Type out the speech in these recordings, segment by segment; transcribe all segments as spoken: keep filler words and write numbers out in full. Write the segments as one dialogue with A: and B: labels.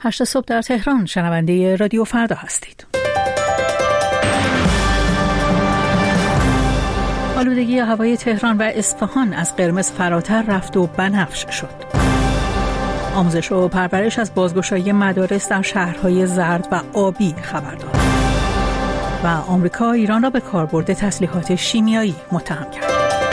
A: هشت صبح در تهران. شنونده رادیو فردا هستید. آلودگی هوای تهران و اصفهان از قرمز فراتر رفت و بنفش شد. آموزش و پرورش از بازگشایی مدارس در شهرهای زرد و آبی خبر داد. و آمریکا ایران را به کاربرد تسلیحات شیمیایی متهم کرد.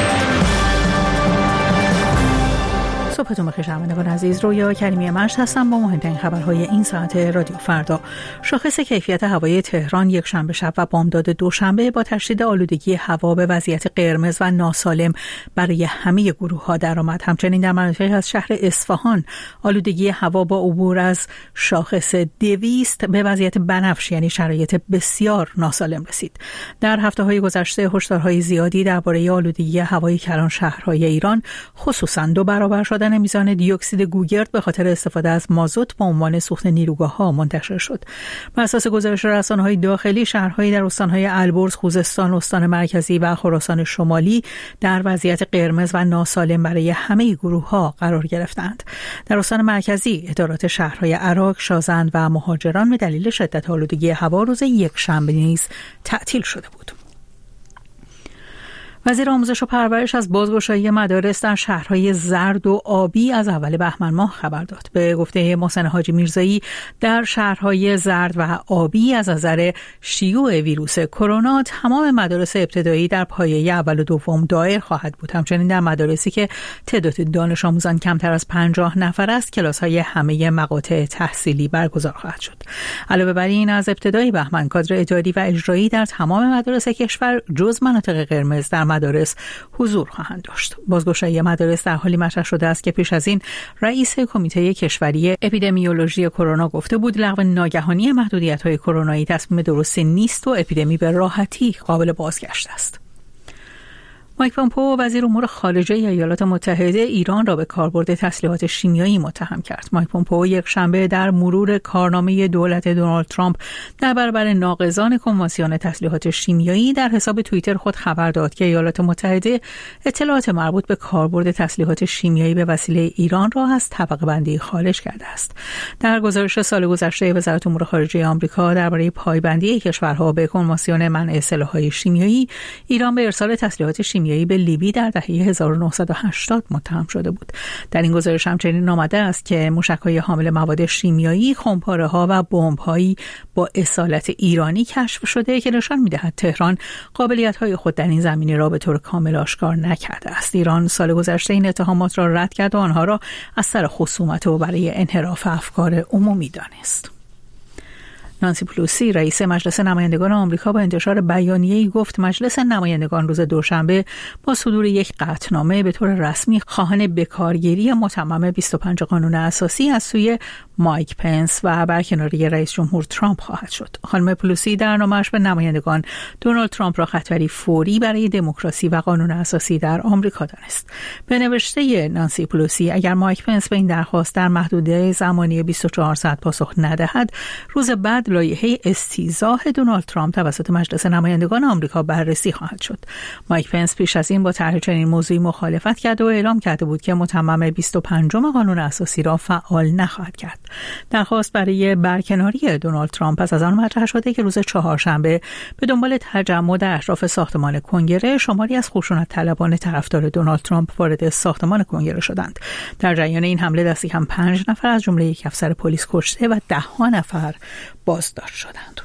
A: صبحتون بخیر شنوندگان عزیز. رویا کریمی مشت هستم با مهمترین خبرهای این ساعت رادیو فردا. شاخص کیفیت هوای تهران یک شنبه شب و بامداد دوشنبه با تشدید آلودگی هوا به وضعیت قرمز و ناسالم برای همه گروه‌ها درآمد. همچنین در مناطقی از شهر اصفهان آلودگی هوا با عبور از شاخص دویست به وضعیت بنفش یعنی شرایط بسیار ناسالم رسید. در هفته‌های گذشته هشدارهای زیادی درباره آلودگی هوای کلان شهرهای ایران خصوصاً دو برابر شدن میزان دی اکسید گوگرد به خاطر استفاده از مازوت به عنوان سوخت نیروگاه‌ها منتشر شد. بر اساس گزارش رسانه‌های داخلی، شهرهایی در استان‌های البرز، خوزستان، استان مرکزی و خراسان شمالی در وضعیت قرمز و ناسالم برای همه گروه‌ها قرار گرفتند. در استان مرکزی، ادارات شهرهای عراق، شازند و مهاجران به دلیل شدت آلودگی هوا روز یکشنبه نیز تعطیل شده بود. وزیر آموزش و پرورش از بازگشایی مدارس در شهرهای زرد و آبی از اول بهمن ماه خبر داد. به گفته محسن حاجی میرزایی، در شهرهای زرد و آبی از نظر شیوع ویروس کرونا تمام مدارس ابتدایی در پایه اول و دوم دایر خواهد بود. همچنین در مدارسی که تعداد دانش آموزان کمتر از پنجاه نفر است، کلاس‌های همه مقاطع تحصیلی برگزار خواهد شد. علاوه بر این، از ابتدای بهمن کادر اداری و اجرایی در تمام مدارس کشور جز مناطق قرمز در مدارس حضور خواهند داشت. بازگشایی مدارس در حالی مطرح شده است که پیش از این رئیس کمیته کشوری اپیدمیولوژی کرونا گفته بود لغو ناگهانی محدودیت‌های کرونایی تصمیم درستی نیست و اپیدمی به راحتی قابل بازگشت است. مایک پومپئو وزیر امور خارجه ایالات متحده ایران را به کاربرد تسلیحات شیمیایی متهم کرد. مایک پومپئو یک شنبه در مرور کارنامه دولت دونالد ترامپ در برابر ناقضان کنوانسیون تسلیحات شیمیایی در حساب توییتر خود خبر داد که ایالات متحده اطلاعات مربوط به کاربرد تسلیحات شیمیایی به وسیله ایران را از طبقه بندی خارج کرده است. در گزارش سال گذشته وزارت امور خارجه آمریکا درباره پایبندی کشورها به کنوانسیون منع سلاح‌های شیمیایی، ایران به ارسال تسلیحات شیمیایی به لیبی در دهه هزار و نهصد و هشتاد متهم شده بود. در این گزارش همچنین آمده است که موشک‌های حامل مواد شیمیایی، خمپاره‌ها و بمب‌هایی با اصالت ایرانی کشف شده که نشان می‌دهد تهران قابلیت‌های خود در این زمینه را به طور کامل آشکار نکرده است. ایران سال گذشته این اتهامات را رد کرد و آنها را از سر خصومت و برای انحراف افکار عمومی دانست. نانسی پلوسی رئیس مجلس نمایندگان آمریکا با انتشار بیانیه‌ای گفت مجلس نمایندگان روز دوشنبه با صدور یک قطعنامه به طور رسمی خواهان بکارگیری متمم بیست و پنج قانون اساسی از سوی مایک پنس و برکناری رئیس جمهور ترامپ خواهد شد. خانم پلوسی در نامه‌اش به نمایندگان دونالد ترامپ را خطری فوری برای دموکراسی و قانون اساسی در آمریکا دانست. به نوشته نانسی پلوسی، اگر مایک پنس به این درخواست در محدوده زمانی بیست و چهار ساعت پاسخ ندهد، روز بعد لایحه استیضاح دونالد ترامپ توسط مجلس نمایندگان آمریکا بررسی خواهد شد. مایک پنس پیش از این با طرح چنین موضوعی مخالفت کرده و اعلام کرده بود که متمم بیست و پنجم قانون اساسی را فعال نخواهد کرد. درخواست برای برکناری دونالد ترامپ پس از آن مطرح شده که روز چهارشنبه به دنبال تجمع در اطراف ساختمان کنگره شماری از خشونت طلبان طرفدار دونالد ترامپ وارد ساختمان کنگره شدند. در جریان این حمله دستی کم پنج نفر از جمله یک افسر پلیس کشته و ده ها نفر بازداشت شدند.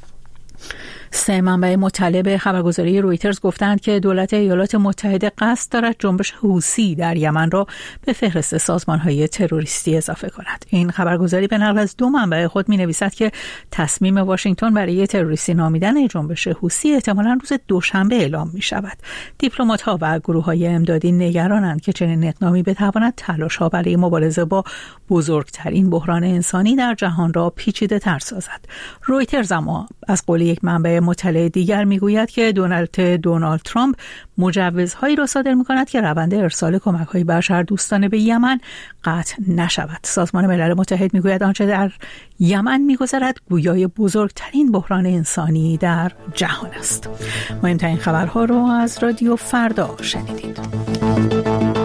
A: سه منبع مطلع به خبرگزاری رویترز گفتند که دولت ایالات متحده قصد دارد جنبش حوثی در یمن را به فهرست سازمان‌های تروریستی اضافه کند. این خبرگزاری به نقل از دو منبع خود می‌نویسد که تصمیم واشنگتن برای تروریستی نامیدن جنبش حوثی احتمالاً روز دوشنبه اعلام می‌شود. دیپلمات‌ها و گروه‌های امدادی نگرانند که چنین اقدامی بتواند تلاش‌ها برای مبارزه با بزرگترین بحران انسانی در جهان را پیچیده‌تر سازد. رویترز اما از قول یک منبع مطلع دیگر میگوید که دولت دونالد ترامپ مجوزهایی را صادر می‌کند که روند ارسال کمک‌های بشردوستانه به یمن قطع نشود. سازمان ملل متحد میگوید آنچه در یمن می‌گذرد گویای بزرگترین بحران انسانی در جهان است. مهمترین خبرها را از رادیو فردا شنیدید.